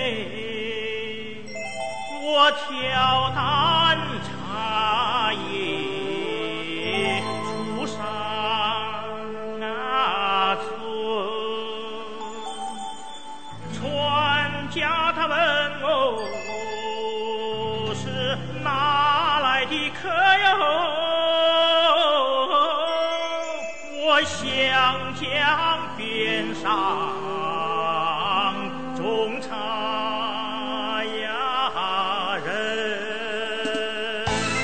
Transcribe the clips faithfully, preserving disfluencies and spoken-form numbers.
我挑担茶叶出上啊村，船家他问我是哪来的客哟？我湘江边上种茶呀人，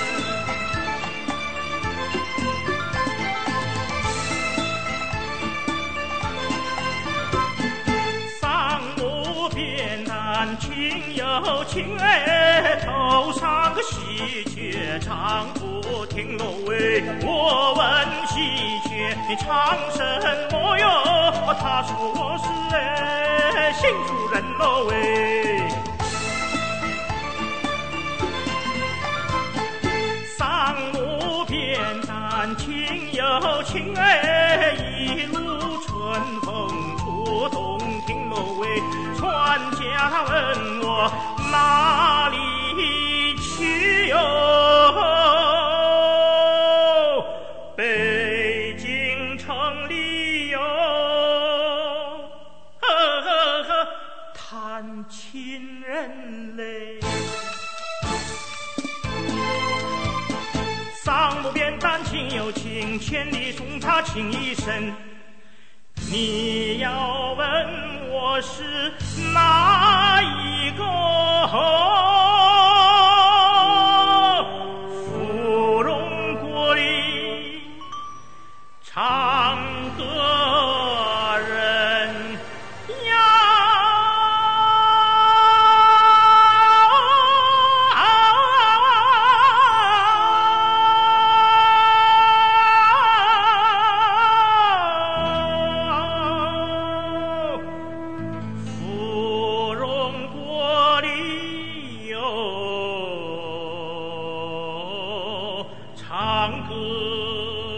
桑木扁担轻又轻哎，头上个喜鹊唱不停喽喂，我问喜鹊你唱什么哟？他说我是哎新主人喽喂，桑木扁担轻又轻哎，一路春风出洞庭喽喂，船家他问我哪里去哟？北京城里哟，呵呵呵，谈亲人嘞。桑木扁担轻又轻，千里送茶情一生。你要问我是哪一个？芙蓉国里唱歌人呀，芙蓉国里有唱歌